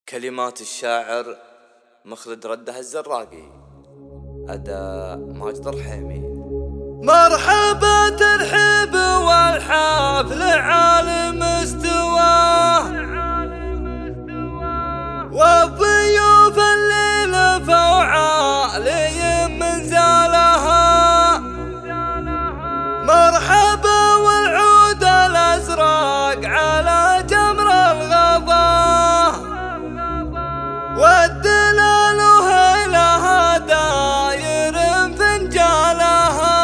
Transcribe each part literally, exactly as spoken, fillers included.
كلمات الشاعر مخلد رده الزراقي، أداء ماجد الرحيمي. مرحبا ترحيب والحفل عالي مستواه، والضيوف اللي لفوا عالي منزلها. مرحبا والعود الأزرق على جمر الغضاه، والدلال وهيلها داير فنجالها.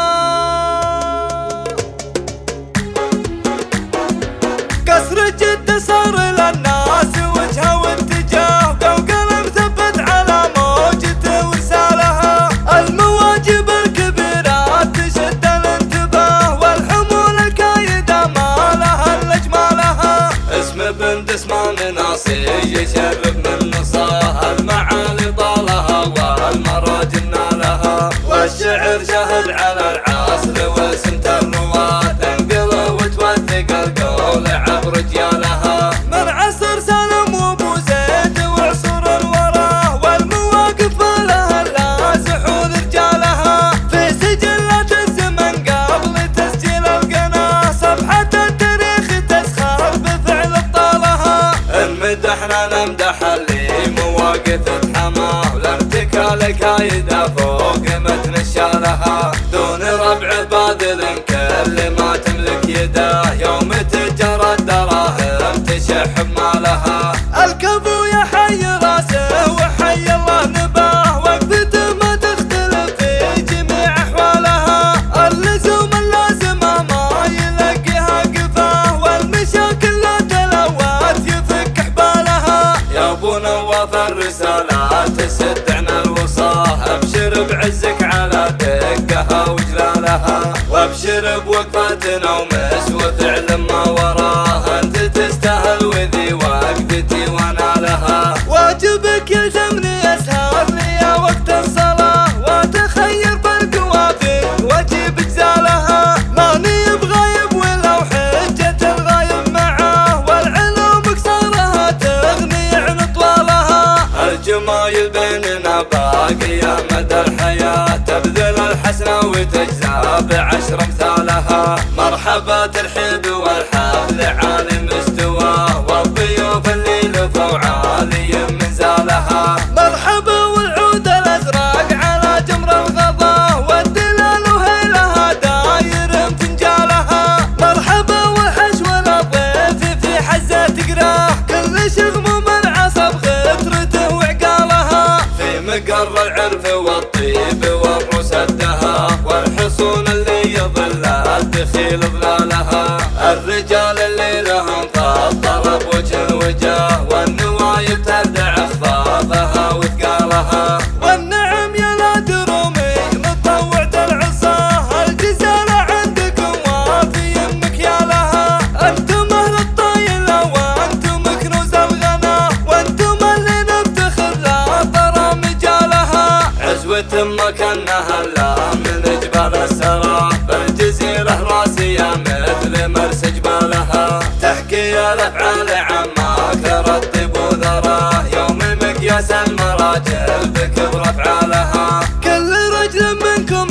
قصر جدة صار للناس وجهه واتجاه، وقلم ثبت على موجته ورسالها. المواجب الكبيرة تشد الانتباه، والحمول الكايدة ما لها الا اجمالها. اسم بنت اسمان ناصي يشرف من نصاه، المعالي طالها والمراجل نالها. والشعر شاهد على العصر وسمت الرواة، تنقل وتوثق القول عبر رجالها. من عصر سالم وابو زيد وعصر الوراه، والمواقف لها اللازح ورجالها. في سجلات الزمن قبل تسجيل القناة، صفحة التاريخ تسخر بفعل ابطالها. المدحنا نمدح اللي مواقف حماه، والارتكال كايدة فوق متن الشالها. دون ربع باذل كل ما تملك يده، يوم تجرى الدراهم تشح بمالها. الكفو يحيي راسه وحي الله نباه، وقفته ما تختلف في جميع احوالها. اللزوم اللازمه ما يلقيها قفاه، والمشاكل لا تلوث يفك حبالها. يا ابو نواف الرسالات تسد عنا الوصاه، ابشر بعزك على دقها وجلالها. وابشر بوقفتنا ومس وفعل ما وراه، انت تستاهل وذي وقفتي وانا لها. واجبك يلزمني اسهر لي وقت الصلاه، واتخير بالقوافي واجيب اجزالها. ماني بغايب ولو حجة الغايب معاه، والعلوم قصارها تغني عن طوالها. الجمايل بيننا باقية مدى الحياة، تبذل الحسنة وتجزى بعشر امثالها. مرحبا ترحيب والحفل عالي مستواه، والضيوف اللي لفوا عالي منزالها. مرحبا والعود الازرق على جمر الغضاه، والدلال وهيلها داير فنجالها. مرحبا والحشو الضيف في حزة تقراه، كل شغم من عصب خطرته وعقالها. في مقر العرف والطيب والروس الدها، والحصون اللي يظل الدخيل ظلالها. الرجال اللي لهم فالطلب وجه وجاه، والنوايب تردع خفافها وثقالها. والنعم يا لا درومي متطوعة العصاه، الجزالة عندكم وافي مكيالها. انتم اهل الطايلة وانتم كنوز الغنا، وانتم اللي نفتخر لا ترى مجالها. عزوة مكانها لا من جبال السرى، بالجزيرة راسية مثل مرس جبالها. تحكي الافعال عما كرطب وذراه، يوم مقياس المراجل بكبر افعالها. كل رجل منكم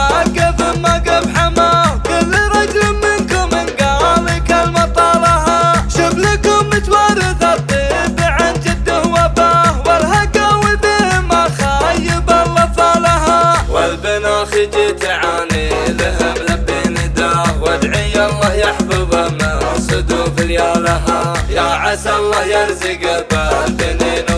واقف ما قف حماه، كل رجل منكم قال كلمة طالها. شبلكم متوارث الطيب عن جده واباه، والهقاوي به ما خايب الله فالها. والبناخ جيت عاني لهم لبي نداه، وادعي الله يحفظه من صدوف ليالها. يا عسى الله يرزق بالبنين